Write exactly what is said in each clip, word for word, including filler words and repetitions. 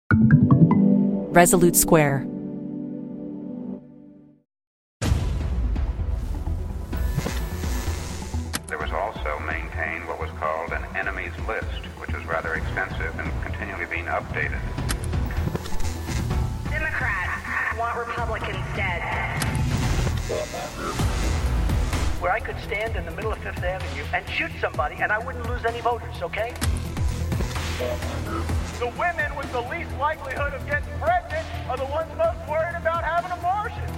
Resolute Square. There was also maintained what was called an enemies list, which was rather extensive and continually being updated. Democrats want Republicans dead. Where I could stand in the middle of Fifth Avenue and shoot somebody and I wouldn't lose any voters, okay? The women with the least likelihood of getting pregnant are the ones most worried about having abortions.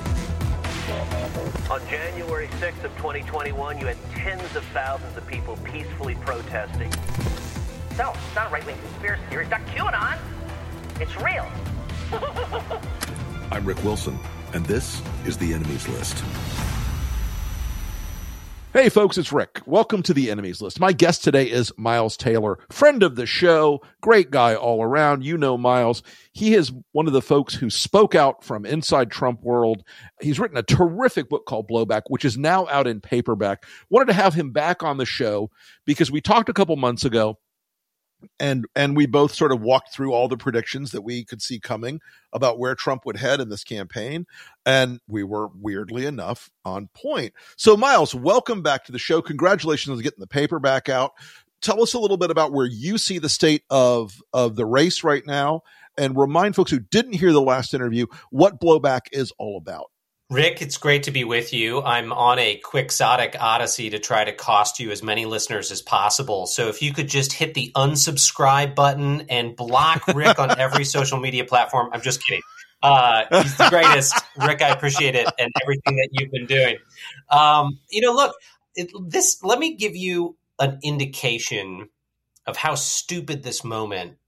On January sixth of twenty twenty-one, you had tens of thousands of people peacefully protesting. No, it's not a right-wing conspiracy theory. It's not QAnon. It's real. I'm Rick Wilson, and this is The Enemies List. Hey folks, it's Rick. Welcome to The Enemies List. My guest today is Miles Taylor, friend of the show, great guy all around. You know Miles. He is one of the folks who spoke out from inside Trump world. He's written a terrific book called Blowback, which is now out in paperback. Wanted to have him back on the show because we talked a couple months ago and and we both sort of walked through all the predictions that we could see coming about where Trump would head in this campaign. And we were, weirdly enough, on point. So, Miles, welcome back to the show. Congratulations on getting the paperback out. Tell us a little bit about where you see the state of, of the race right now, and remind folks who didn't hear the last interview what Blowback is all about. Rick, it's great to be with you. I'm on a quixotic odyssey to try to cost you as many listeners as possible. So if you could just hit the unsubscribe button and block Rick on every social media platform. I'm just kidding. Uh, he's the greatest. Rick, I appreciate it and everything that you've been doing. Um, you know, look, it, this. Let me give you an indication of how stupid this moment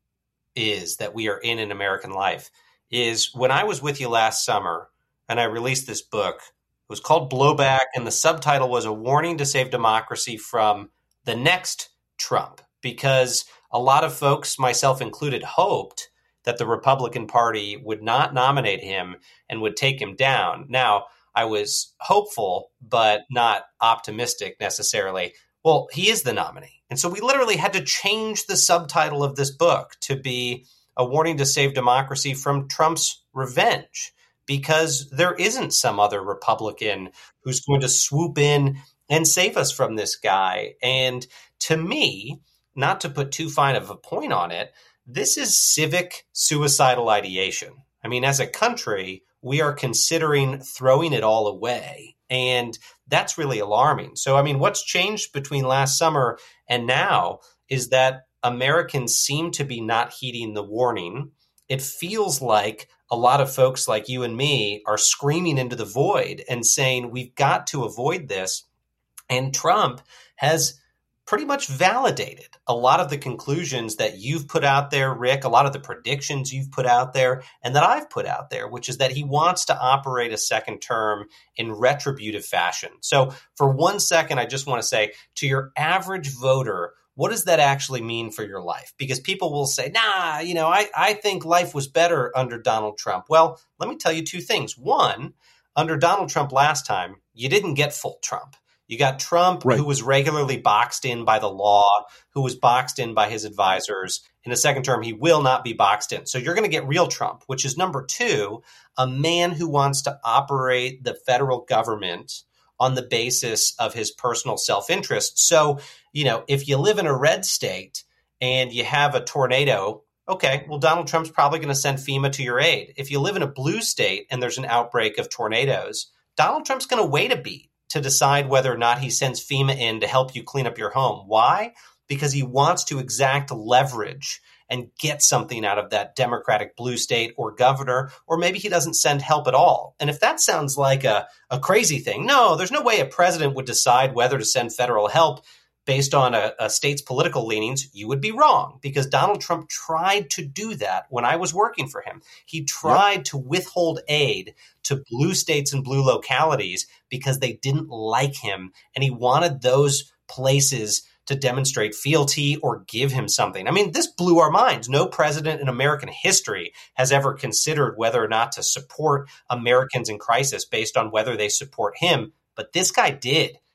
is that we are in in American life. Is when I was with you last summer, and I released this book. It was called Blowback, and the subtitle was A Warning to Save Democracy from the Next Trump, because a lot of folks, myself included, hoped that the Republican Party would not nominate him and would take him down. Now, I was hopeful, but not optimistic necessarily. Well, he is the nominee. And so we literally had to change the subtitle of this book to be A Warning to Save Democracy from Trump's Revenge, because there isn't some other Republican who's going to swoop in and save us from this guy. And to me, not to put too fine of a point on it, this is civic suicidal ideation. I mean, as a country, we are considering throwing it all away. And that's really alarming. So, I mean, what's changed between last summer and now is that Americans seem to be not heeding the warning. It feels like a lot of folks like you and me are screaming into the void and saying, we've got to avoid this. And Trump has pretty much validated a lot of the conclusions that you've put out there, Rick, a lot of the predictions you've put out there and that I've put out there, which is that he wants to operate a second term in retributive fashion. So for one second, I just want to say to your average voter, what does that actually mean for your life? Because people will say, nah, you know, I, I think life was better under Donald Trump. Well, let me tell you two things. One, under Donald Trump last time, you didn't get full Trump. You got Trump, right, who was regularly boxed in by the law, who was boxed in by his advisors. In the second term, he will not be boxed in. So you're going to get real Trump, which is number two, a man who wants to operate the federal government on the basis of his personal self-interest. So, you know, if you live in a red state and you have a tornado, okay, well, Donald Trump's probably going to send FEMA to your aid. If you live in a blue state and there's an outbreak of tornadoes, Donald Trump's going to wait a beat to decide whether or not he sends FEMA in to help you clean up your home. Why? Because he wants to exact leverage and get something out of that Democratic blue state or governor, or maybe he doesn't send help at all. And if that sounds like a, a crazy thing, no, there's no way a president would decide whether to send federal help based on a, a state's political leanings. You would be wrong, because Donald Trump tried to do that when I was working for him. He tried yep. to withhold aid to blue states and blue localities because they didn't like him, and he wanted those places to demonstrate fealty or give him something. I mean, this blew our minds. No president in American history has ever considered whether or not to support Americans in crisis based on whether they support him. But this guy did.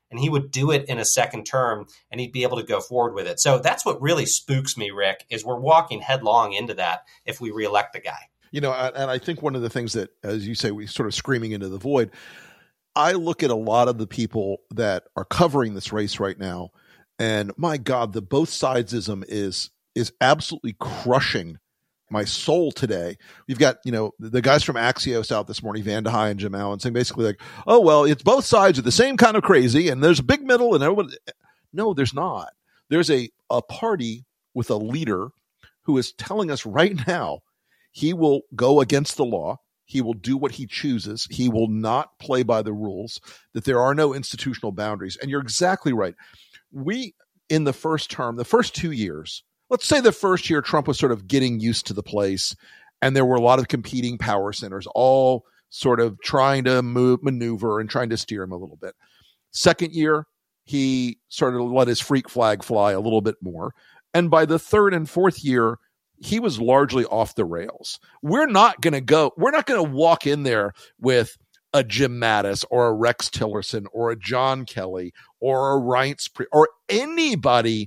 and he would do it in a second term, and he'd be able to go forward with it. So that's what really spooks me, Rick, is we're walking headlong into that if we reelect the guy. You know, and I think one of the things that, as you say, we sort of screaming into the void, I look at a lot of the people that are covering this race right now, and my God, the both sidesism is is absolutely crushing my soul today. We've got, you know, the guys from Axios out this morning, Van de Heye and Jim Allen, saying basically like, oh, well, it's both sides are the same kind of crazy, and there's a big middle, and everyone. No, there's not. There's a, a party with a leader who is telling us right now he will go against the law. He will do what he chooses. He will not play by the rules, that there are no institutional boundaries. And you're exactly right. We, in the first term, the first two years, let's say the first year Trump was sort of getting used to the place, and there were a lot of competing power centers all sort of trying to move, maneuver and trying to steer him a little bit. Second year, he sort of let his freak flag fly a little bit more. And by the third and fourth year, he was largely off the rails. We're not going to go, we're not going to walk in there with a Jim Mattis or a Rex Tillerson or a John Kelly or a Reince Pre- or anybody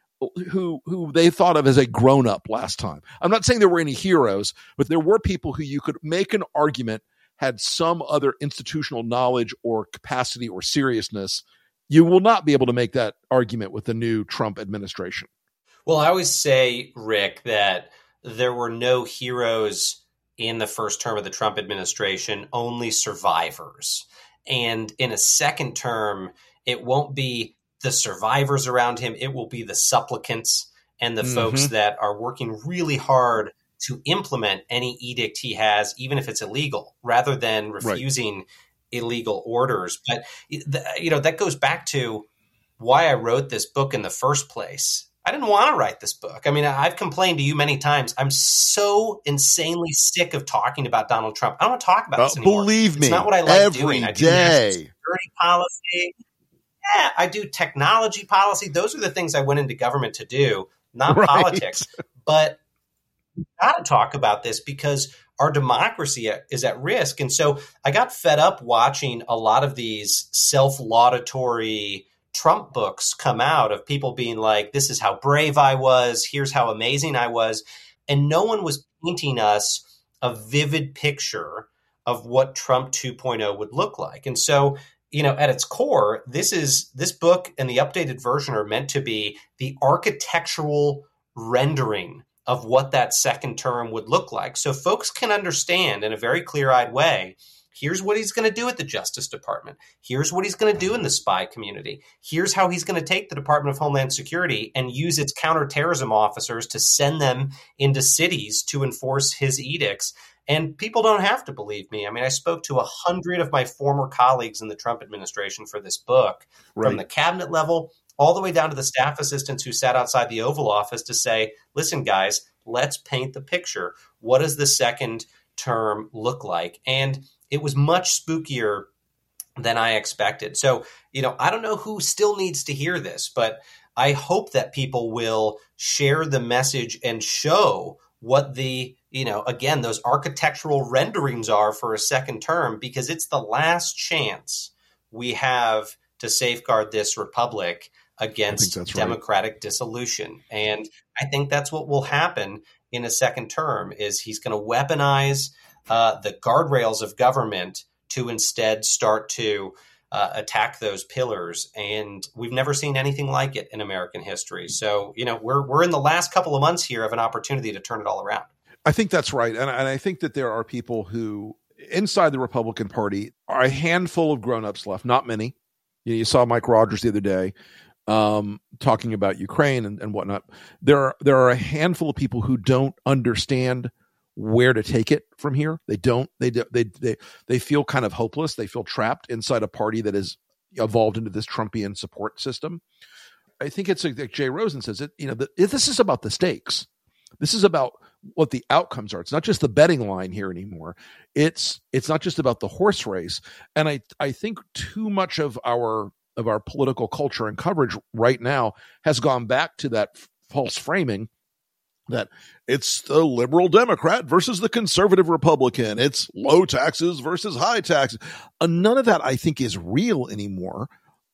who who they thought of as a grown-up last time. I'm not saying there were any heroes, but there were people who you could make an argument had some other institutional knowledge or capacity or seriousness. You will not be able to make that argument with the new Trump administration. Well, I always say, Rick, that there were no heroes in the first term of the Trump administration, only survivors. And in a second term, it won't be the survivors around him. It will be the supplicants and the mm-hmm. folks that are working really hard to implement any edict he has, even if it's illegal, rather than refusing right. illegal orders. But, you know, that goes back to why I wrote this book in the first place. I didn't want to write this book. I mean, I've complained to you many times. I'm so insanely sick of talking about Donald Trump. I don't want to talk about uh, this anymore. Believe me, it's not what I like every doing. I do day. national security policy. Yeah, I do technology policy. Those are the things I went into government to do, not right. politics. But we've got to talk about this because our democracy is at risk. And so I got fed up watching a lot of these self-laudatory Trump books come out of people being like, this is how brave I was. Here's how amazing I was. And no one was painting us a vivid picture of what Trump two point oh would look like. And so, you know, at its core, this is this book and the updated version are meant to be the architectural rendering of what that second term would look like. So folks can understand in a very clear-eyed way, here's what he's going to do at the Justice Department. Here's what he's going to do in the spy community. Here's how he's going to take the Department of Homeland Security and use its counterterrorism officers to send them into cities to enforce his edicts. And people don't have to believe me. I mean, I spoke to a hundred of my former colleagues in the Trump administration for this book, right. from the cabinet level all the way down to the staff assistants who sat outside the Oval Office to say, listen, guys, let's paint the picture. What does the second term look like? And it was much spookier than I expected. So, you know, I don't know who still needs to hear this, but I hope that people will share the message and show what the, you know, again, those architectural renderings are for a second term, because it's the last chance we have to safeguard this republic against democratic right. dissolution. And I think that's what will happen in a second term is he's going to weaponize uh, the guardrails of government to instead start to uh, attack those pillars. And we've never seen anything like it in American history. So, you know, we're we're in the last couple of months here of an opportunity to turn it all around. I think that's right. And, and I think that there are people who inside the Republican Party are a handful of grownups left, not many. You know, you saw Mike Rogers the other day um, talking about Ukraine and, and whatnot. There are, there are a handful of people who don't understand where to take it from here. They don't, they, they, they, they feel kind of hopeless. They feel trapped inside a party that has evolved into this Trumpian support system. I think it's like Jay Rosen says it, you know, the, this is about the stakes. This is about what the outcomes are. It's not just the betting line here anymore. It's, it's not just about the horse race. And I, I think too much of our, of our political culture and coverage right now has gone back to that f- false framing that it's the liberal Democrat versus the conservative Republican. It's low taxes versus high taxes. Uh, none of that, I think, is real anymore.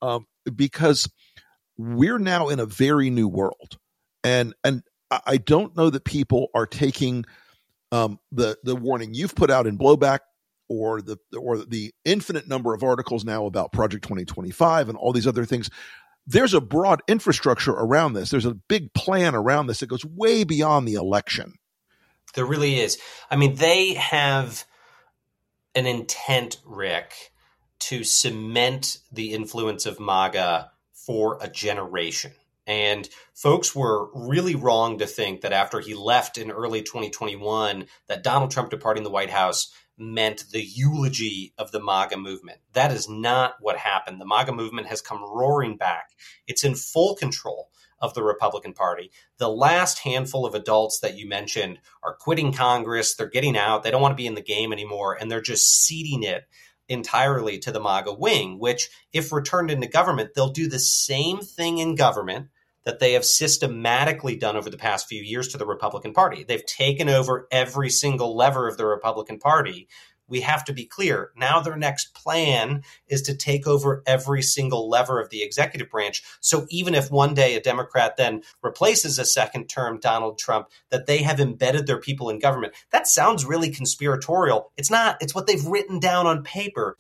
um, because we're now in a very new world. And and I don't know that people are taking um, the the warning you've put out in Blowback, or the or the infinite number of articles now about Project twenty twenty-five and all these other things. There's a broad infrastructure around this. There's a big plan around this that goes way beyond the election. There really is. I mean, they have an intent, Rick, to cement the influence of MAGA for a generation. And folks were really wrong to think that after he left in early twenty twenty-one, that Donald Trump departing the White House meant the eulogy of the MAGA movement. That is not what happened. The MAGA movement has come roaring back. It's in full control of the Republican Party. The last handful of adults that you mentioned are quitting Congress. They're getting out. They don't want to be in the game anymore. And they're just ceding it entirely to the MAGA wing, which, if returned into government, they'll do the same thing in government that they have systematically done over the past few years to the Republican Party. They've taken over every single lever of the Republican Party. We have to be clear. Now their next plan is to take over every single lever of the executive branch. So even if one day a Democrat then replaces a second term Donald Trump, that they have embedded their people in government. That sounds really conspiratorial. It's not. It's what they've written down on paper.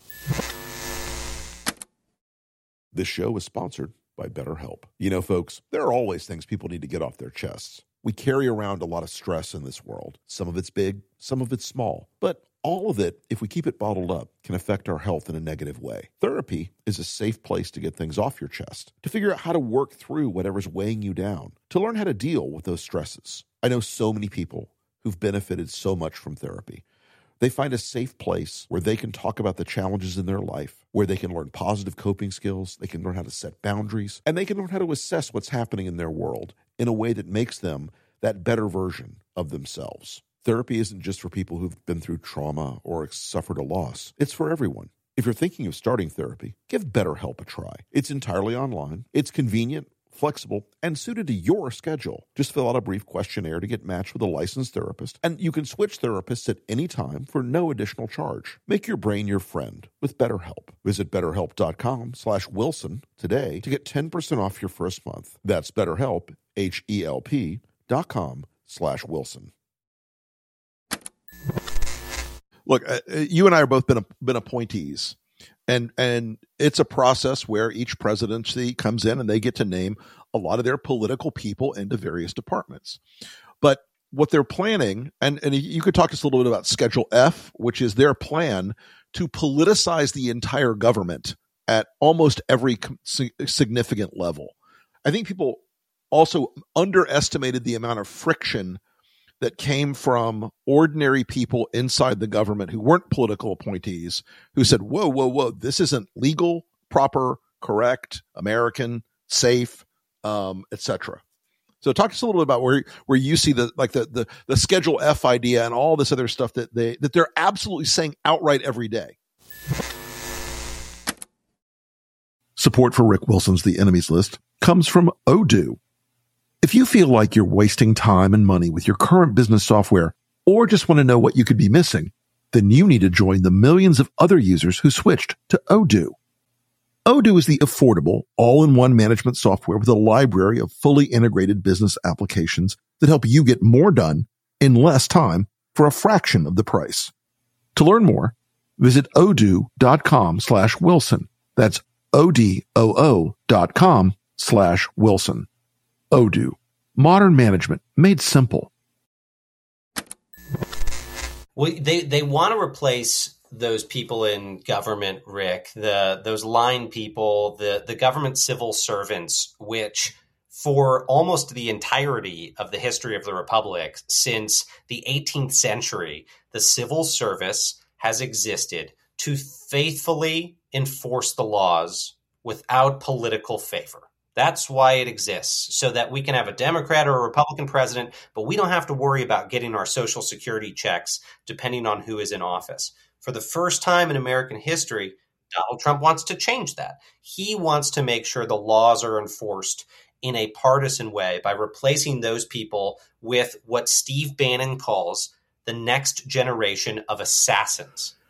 This show is sponsored by BetterHelp. You know, folks, there are always things people need to get off their chests. We carry around a lot of stress in this world. Some of it's big, some of it's small. But all of it, if we keep it bottled up, can affect our health in a negative way. Therapy is a safe place to get things off your chest, to figure out how to work through whatever's weighing you down, to learn how to deal with those stresses. I know so many people who've benefited so much from therapy. They find a safe place where they can talk about the challenges in their life, where they can learn positive coping skills, they can learn how to set boundaries, and they can learn how to assess what's happening in their world in a way that makes them that better version of themselves. Therapy isn't just for people who've been through trauma or suffered a loss. It's for everyone. If you're thinking of starting therapy, give BetterHelp a try. It's entirely online. It's convenient, flexible, and suited to your schedule. Just fill out a brief questionnaire to get matched with a licensed therapist, and you can switch therapists at any time for no additional charge. Make your brain your friend with BetterHelp. Visit betterhelp.com slash Wilson today to get ten percent off your first month. That's BetterHelp, H E L P dot com slash Wilson. Look, uh, you and I have both been been appointees. And and it's a process where each presidency comes in and they get to name a lot of their political people into various departments. But what they're planning, and, and you could talk to us a little bit about Schedule F, which is their plan to politicize the entire government at almost every significant level. I think people also underestimated the amount of friction that came from ordinary people inside the government who weren't political appointees, who said, whoa, whoa, whoa, this isn't legal, proper, correct, American, safe, um, et cetera. So talk to us a little bit about where where you see the like the, the the Schedule F idea and all this other stuff that they that they're absolutely saying outright every day. Support for Rick Wilson's The Enemies List comes from Odoo. If you feel like you're wasting time and money with your current business software, or just want to know what you could be missing, then you need to join the millions of other users who switched to Odoo. Odoo is the affordable, all-in-one management software with a library of fully integrated business applications that help you get more done in less time for a fraction of the price. To learn more, visit odoo.com slash Wilson. That's O-D-O-O dot com slash Wilson. Odoo. Modern management made simple. Well, they, they want to replace those people in government, Rick, the those line people, the, the government civil servants, which for almost the entirety of the history of the Republic, since the eighteenth century, the civil service has existed to faithfully enforce the laws without political favor. That's why it exists, so that we can have a Democrat or a Republican president, but we don't have to worry about getting our Social Security checks depending on who is in office. For the first time in American history, Donald Trump wants to change that. He wants to make sure the laws are enforced in a partisan way by replacing those people with what Steve Bannon calls the next generation of assassins.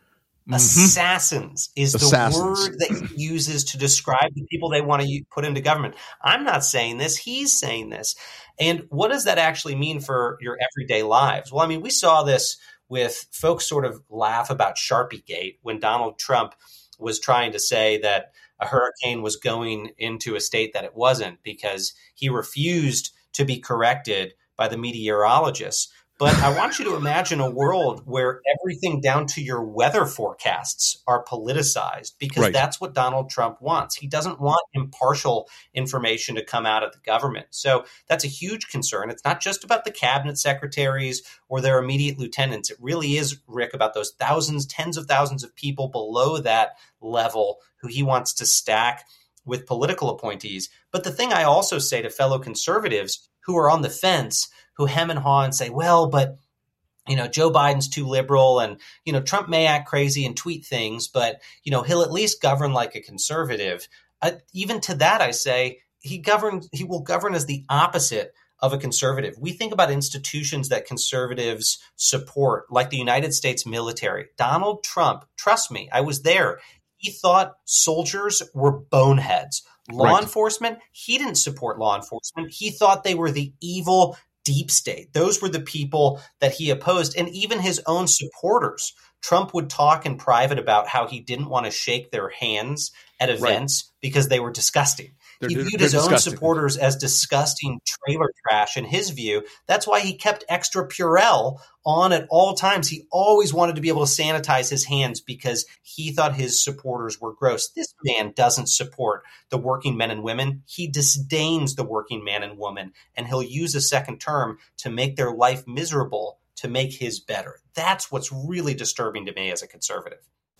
Mm-hmm. Assassins is the Assassins. word that he uses to describe the people they want to put into government. I'm not saying this. He's saying this. And what does that actually mean for your everyday lives? Well, I mean, we saw this with folks sort of laugh about Sharpiegate when Donald Trump was trying to say that a hurricane was going into a state that it wasn't because he refused to be corrected by the meteorologists. But I want you to imagine a world where everything down to your weather forecasts are politicized, because right. that's what Donald Trump wants. He doesn't want impartial information to come out of the government. So that's a huge concern. It's not just about the cabinet secretaries or their immediate lieutenants. It really is, Rick, about those thousands, tens of thousands of people below that level who he wants to stack with political appointees. But the thing I also say to fellow conservatives who are on the fence, who hem and haw and say, well, but, you know, Joe Biden's too liberal and, you know, Trump may act crazy and tweet things, but, you know, he'll at least govern like a conservative. Uh, even to that, I say he governs, he will govern as the opposite of a conservative. We think about institutions that conservatives support, like the United States military. Donald Trump, trust me, I was there. He thought soldiers were boneheads. Law right. enforcement, he didn't support law enforcement. He thought they were the evil deep state. Those were the people that he opposed. And even his own supporters. Trump would talk in private about how he didn't want to shake their hands at events right. because they were disgusting. They're, he viewed his disgusting. own supporters as disgusting trailer trash in his view. That's why he kept extra Purell on at all times. He always wanted to be able to sanitize his hands because he thought his supporters were gross. This man doesn't support the working men and women. He disdains the working man and woman, and he'll use a second term to make their life miserable to make his better. That's what's really disturbing to me as a conservative.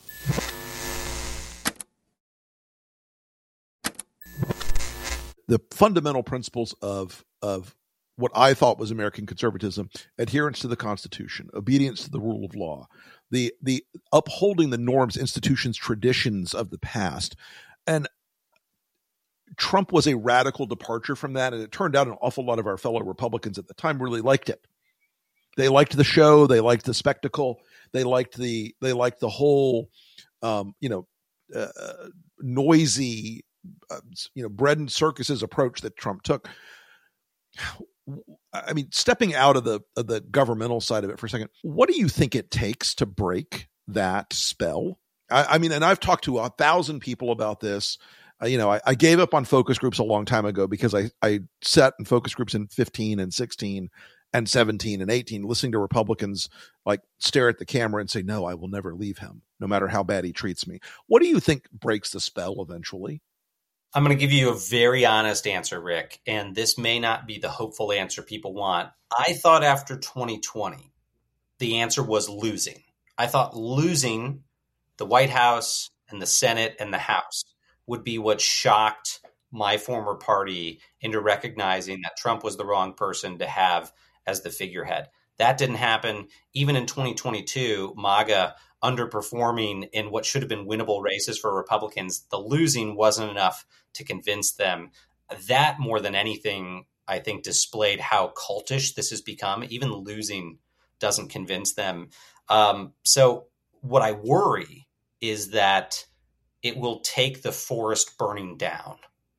The fundamental principles of of what I thought was American conservatism: adherence to the Constitution, obedience to the rule of law, the the upholding the norms, institutions, traditions of the past. And Trump was a radical departure from that, and it turned out an awful lot of our fellow Republicans at the time really liked it. They liked the show, they liked the spectacle, they liked the they liked the whole, um, you know, uh, noisy. Uh, you know, bread and circuses approach that Trump took. I mean, stepping out of the of the governmental side of it for a second, what do you think it takes to break that spell? I, I mean, and I've talked to a thousand people about this. Uh, you know, I, I gave up on focus groups a long time ago because I, I sat in focus groups in fifteen and sixteen and seventeen and eighteen, listening to Republicans like stare at the camera and say, no, I will never leave him, no matter how bad he treats me. What do you think breaks the spell eventually? I'm going to give you a very honest answer, Rick, and this may not be the hopeful answer people want. I thought after twenty twenty, the answer was losing. I thought losing the White House and the Senate and the House would be what shocked my former party into recognizing that Trump was the wrong person to have as the figurehead. That didn't happen. Even in twenty twenty-two, MAGA underperforming in what should have been winnable races for Republicans, the losing wasn't enough to convince them. That, more than anything, I think displayed how cultish this has become. Even losing doesn't convince them. Um, so what I worry is that it will take the forest burning down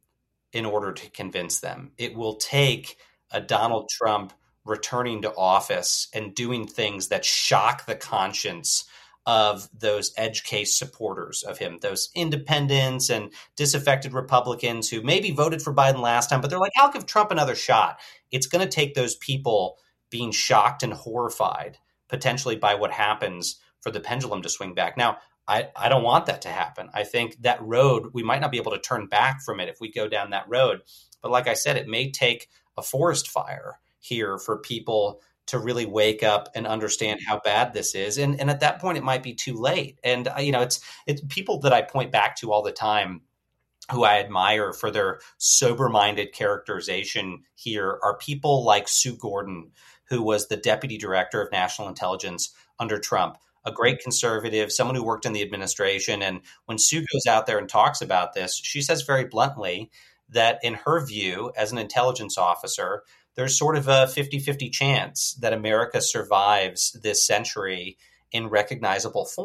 in order to convince them. It will take a Donald Trump returning to office and doing things that shock the conscience of those edge case supporters of him, those independents and disaffected Republicans who maybe voted for Biden last time, but they're like, I'll give Trump another shot. It's going to take those people being shocked and horrified potentially by what happens for the pendulum to swing back. Now, I, I don't want that to happen. I think that road, we might not be able to turn back from it if we go down that road. But like I said, it may take a forest fire here for people to really wake up and understand how bad this is. And, and at that point, it might be too late. And, you know, it's it's people that I point back to all the time who I admire for their sober-minded characterization here are people like Sue Gordon, who was the deputy director of national intelligence under Trump, a great conservative, someone who worked in the administration. And when Sue goes out there and talks about this, she says very bluntly that in her view, as an intelligence officer, there's sort of a fifty-fifty chance that America survives this century in recognizable form,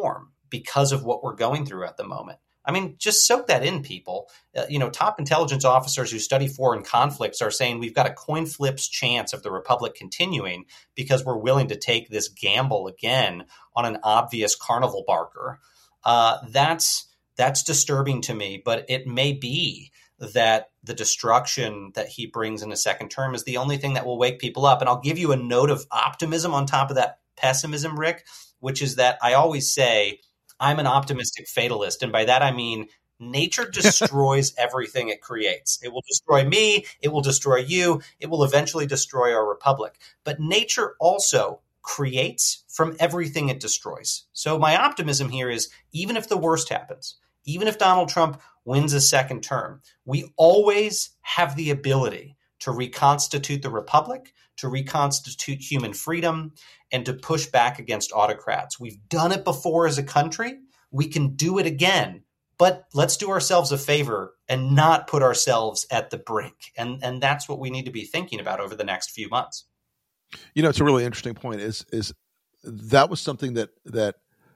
because of what we're going through at the moment. I mean, just soak that in, people. Uh, you know, top intelligence officers who study foreign conflicts are saying we've got a coin flip's chance of the Republic continuing because we're willing to take this gamble again on an obvious carnival barker. Uh, that's that's disturbing to me, but it may be that the destruction that he brings in a second term is the only thing that will wake people up. And I'll give you a note of optimism on top of that pessimism, Rick, which is that I always say I'm an optimistic fatalist. And by that, I mean nature destroys everything it creates. It will destroy me. It will destroy you. It will eventually destroy our republic. But nature also creates from everything it destroys. So my optimism here is even if the worst happens, even if Donald Trump wins a second term, we always have the ability to reconstitute the republic, to reconstitute human freedom, and to push back against autocrats. We've done it before as a country. We can do it again. But let's do ourselves a favor and not put ourselves at the brink. And, and that's what we need to be thinking about over the next few months. You know, it's a really interesting point. Is is that was something that that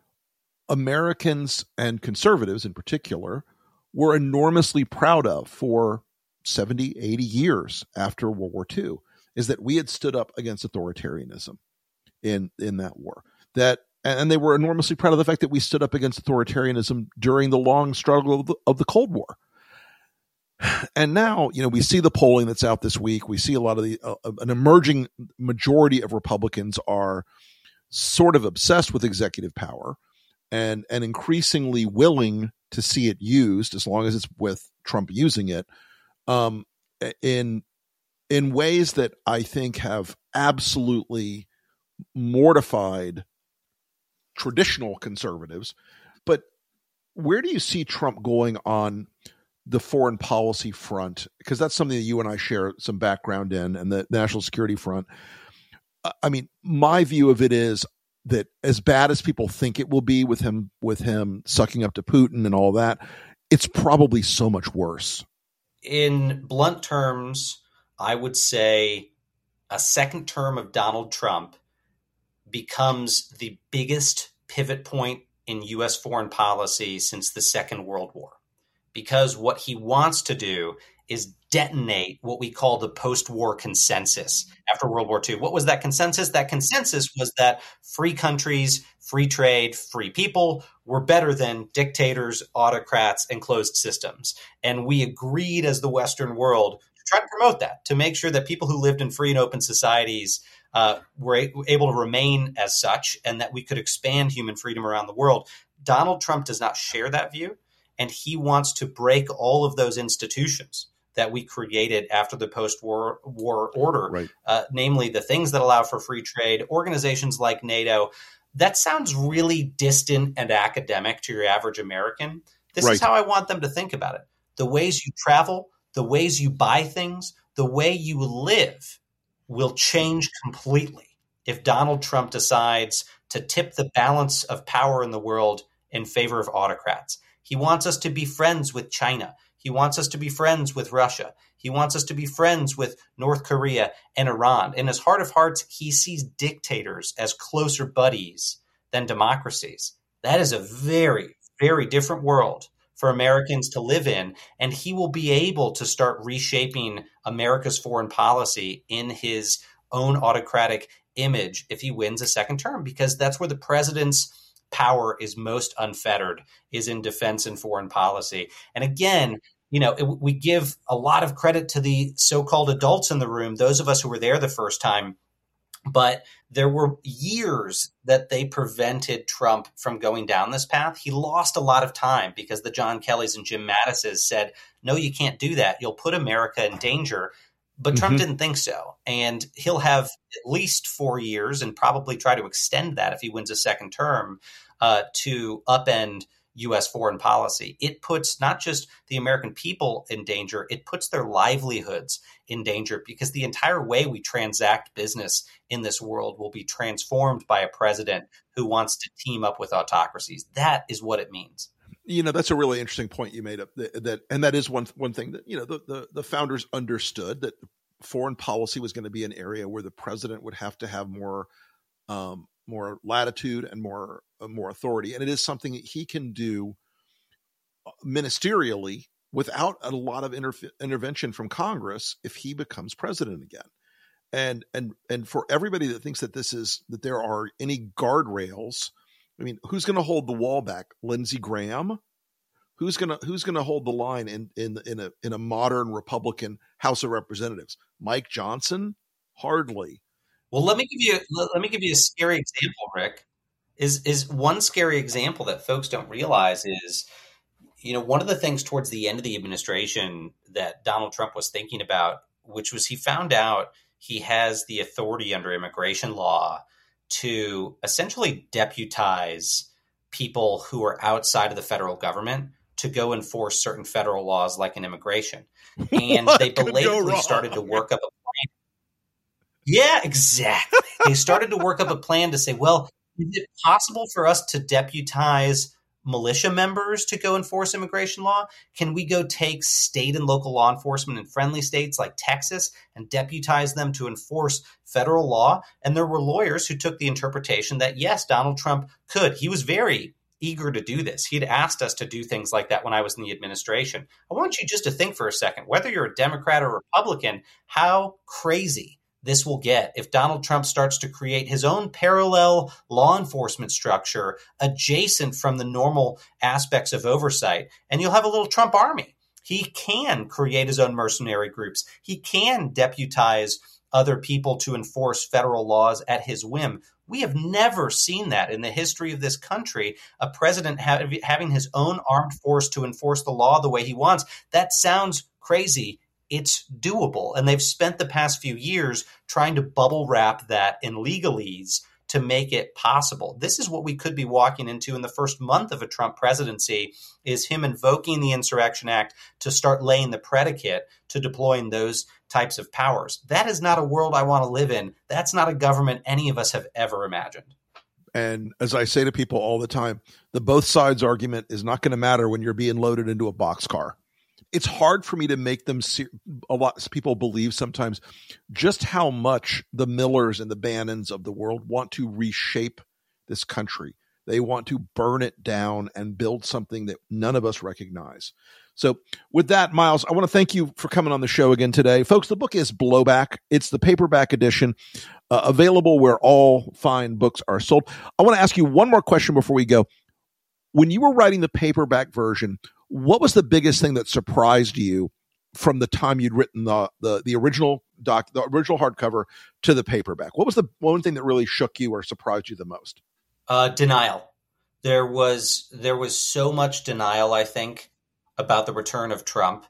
Americans and conservatives in particular were enormously proud of for seventy, eighty years after World War Two, is that we had stood up against authoritarianism in, in that war. That, and they were enormously proud of the fact that we stood up against authoritarianism during the long struggle of the, of the Cold War. And now, you know, we see the polling that's out this week. We see a lot of the, uh, an emerging majority of Republicans are sort of obsessed with executive power and, and increasingly willing to see it used, as long as it's with Trump using it, um, in, in ways that I think have absolutely mortified traditional conservatives. But where do you see Trump going on the foreign policy front? Because that's something that you and I share some background in, and the national security front. I mean, my view of it is that as bad as people think it will be with him, with him sucking up to Putin and all that, it's probably so much worse. In blunt terms, I would say a second term of Donald Trump becomes the biggest pivot point in U S foreign policy since the Second World War. Because what he wants to do is detonate what we call the post-war consensus after World War Two. What was that consensus? That consensus was that free countries, free trade, free people were better than dictators, autocrats, and closed systems. And we agreed as the Western world to try to promote that, to make sure that people who lived in free and open societies uh, were a- able to remain as such, and that we could expand human freedom around the world. Donald Trump does not share that view. And he wants to break all of those institutions that we created after the post-war war order, right. uh, namely the things that allow for free trade, organizations like NATO. That sounds really distant and academic to your average American. This right. is how I want them to think about it. The ways you travel, the ways you buy things, the way you live will change completely if Donald Trump decides to tip the balance of power in the world in favor of autocrats. He wants us to be friends with China. He wants us to be friends with Russia. He wants us to be friends with North Korea and Iran. In his heart of hearts, he sees dictators as closer buddies than democracies. That is a very, very different world for Americans to live in. And he will be able to start reshaping America's foreign policy in his own autocratic image if he wins a second term, because that's where the president's power is most unfettered, is in defense and foreign policy. And again, you know, it, we give a lot of credit to the so-called adults in the room, those of us who were there the first time, but there were years that they prevented Trump from going down this path. He lost a lot of time because the John Kellys and Jim Mattises said, no, you can't do that. You'll put America in danger. But mm-hmm. Trump didn't think so. And he'll have at least four years and probably try to extend that if he wins a second term uh, to upend U S foreign policy. It puts not just the American people in danger, it puts their livelihoods in danger, because the entire way we transact business in this world will be transformed by a president who wants to team up with autocracies. That is what it means. You know, that's a really interesting point you made up that, that and that is one one thing that, you know, the, the, the founders understood, that foreign policy was going to be an area where the president would have to have more um, more latitude and more uh, more authority, and it is something that he can do ministerially without a lot of inter- intervention from Congress if he becomes president again. And and and for everybody that thinks that this is that there are any guardrails, I mean, who's going to hold the wall back? Lindsey Graham? Who's gonna Who's gonna hold the line in in in a in a modern Republican House of Representatives? Mike Johnson? Hardly. Well, let me give you let me give you a scary example, Rick. Is is one scary example that folks don't realize is, you know, one of the things towards the end of the administration that Donald Trump was thinking about, which was he found out he has the authority under immigration law to essentially deputize people who are outside of the federal government to go enforce certain federal laws like in immigration. And What they could go belatedly wrong? started to work up a plan. Yeah, exactly. They started to work up a plan to say, well, is it possible for us to deputize militia members to go enforce immigration law? Can we go take state and local law enforcement in friendly states like Texas and deputize them to enforce federal law? And there were lawyers who took the interpretation that, yes, Donald Trump could. He was very eager to do this. He'd asked us to do things like that when I was in the administration. I want you just to think for a second, whether you're a Democrat or Republican, how crazy this will get if Donald Trump starts to create his own parallel law enforcement structure adjacent from the normal aspects of oversight. And you'll have a little Trump army. He can create his own mercenary groups. He can deputize other people to enforce federal laws at his whim. We have never seen that in the history of this country, a president ha- having his own armed force to enforce the law the way he wants. That sounds crazy. It's doable. And they've spent the past few years trying to bubble wrap that in legalese to make it possible. This is what we could be walking into in the first month of a Trump presidency, is him invoking the Insurrection Act to start laying the predicate to deploying those types of powers. That is not a world I want to live in. That's not a government any of us have ever imagined. And as I say to people all the time, the both sides argument is not going to matter when you're being loaded into a boxcar. It's hard for me to make them see, a lot of people believe sometimes just how much the Millers and the Bannons of the world want to reshape this country. They want to burn it down and build something that none of us recognize. So with that, Miles, I want to thank you for coming on the show again today. Folks, the book is Blowback. It's the paperback edition, uh, available where all fine books are sold. I want to ask you one more question before we go. When you were writing the paperback version, what was the biggest thing that surprised you from the time you'd written the the, the original doc, the original hardcover to the paperback? What was the one thing that really shook you or surprised you the most? Uh, denial. There was there was so much denial, I think, about the return of Trump.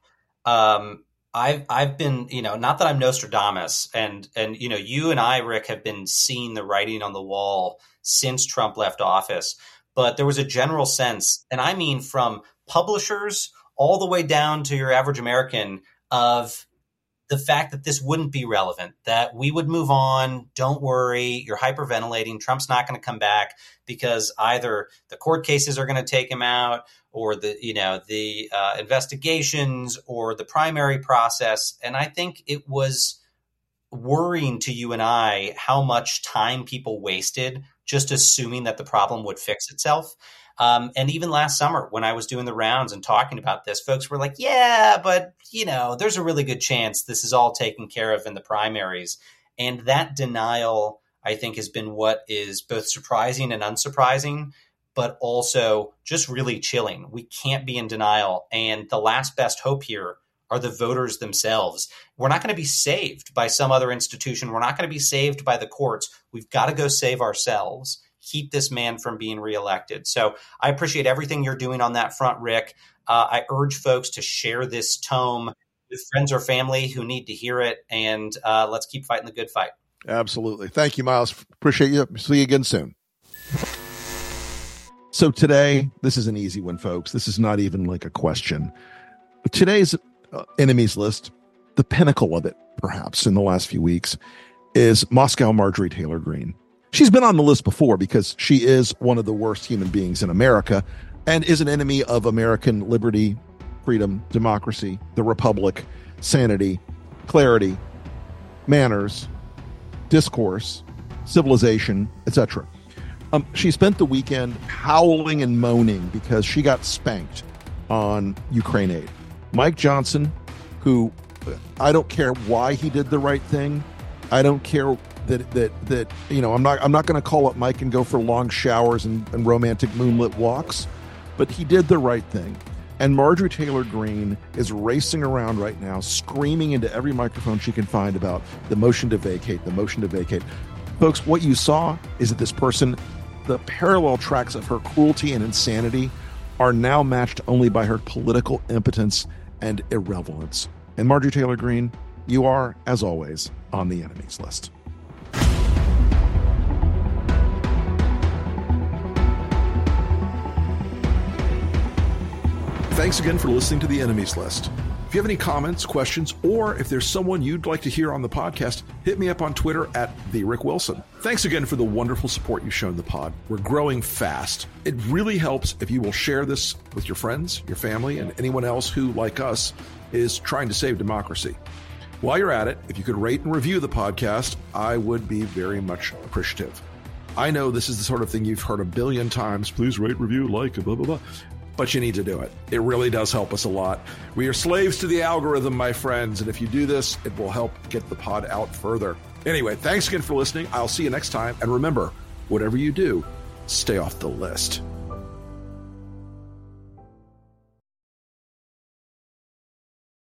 Um, I've I've been, you know, not that I'm Nostradamus, and and you know, you and I, Rick, have been seeing the writing on the wall since Trump left office. But there was a general sense, and I mean from publishers all the way down to your average American, of the fact that this wouldn't be relevant, that we would move on. Don't worry, you're hyperventilating. Trump's not going to come back because either the court cases are going to take him out, or the, you know, the uh, investigations, or the primary process. And I think it was worrying to you and I how much time people wasted just assuming that the problem would fix itself. Um, and even last summer, when I was doing the rounds and talking about this, folks were like, yeah, but, you know, there's a really good chance this is all taken care of in the primaries. And that denial, I think, has been what is both surprising and unsurprising, but also just really chilling. We can't be in denial. And the last best hope here are the voters themselves. We're not going to be saved by some other institution. We're not going to be saved by the courts. We've got to go save ourselves. Keep this man from being reelected. So I appreciate everything you're doing on that front, Rick. Uh, I urge folks to share this tome with friends or family who need to hear it. And uh, let's keep fighting the good fight. Absolutely. Thank you, Miles. Appreciate you. See you again soon. So today, this is an easy one, folks. This is not even like a question. Today's uh, enemies list, the pinnacle of it, perhaps, in the last few weeks, is Moscow Marjorie Taylor Greene. She's been on the list before because she is one of the worst human beings in America and is an enemy of American liberty, freedom, democracy, the republic, sanity, clarity, manners, discourse, civilization, et cetera. Um, she spent the weekend howling and moaning because she got spanked on Ukraine aid. Mike Johnson, who I don't care why he did the right thing. I don't care that that that you know. I'm not I'm not going to call up Mike and go for long showers and, and romantic moonlit walks, but he did the right thing. And Marjorie Taylor Greene is racing around right now, screaming into every microphone she can find about the motion to vacate, the motion to vacate. Folks, what you saw is that this person, the parallel tracks of her cruelty and insanity are now matched only by her political impotence and irrelevance. And Marjorie Taylor Greene, you are, as always, on the enemies list. Thanks again for listening to the Enemies List. If you have any comments, questions, or if there's someone you'd like to hear on the podcast, hit me up on Twitter at the Rick Wilson. Thanks again for the wonderful support you've shown the pod. We're growing fast. It really helps if you will share this with your friends, your family, and anyone else who, like us, is trying to save democracy. While you're at it, if you could rate and review the podcast, I would be very much appreciative. I know this is the sort of thing you've heard a billion times. Please rate, review, like, blah, blah, blah. But you need to do it. It really does help us a lot. We are slaves to the algorithm, my friends, and if you do this, it will help get the pod out further. Anyway, thanks again for listening. I'll see you next time. And remember, whatever you do, stay off the list.